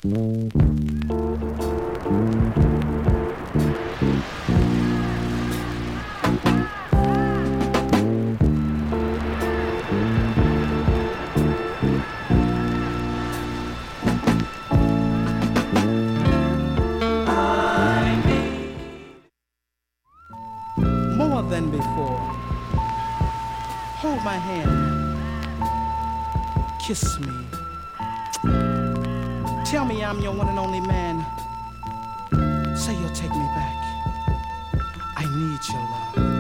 More than before. Hold my hand. Kiss me. Tell me I'm your one and only man. Say you'll take me back. I need your love.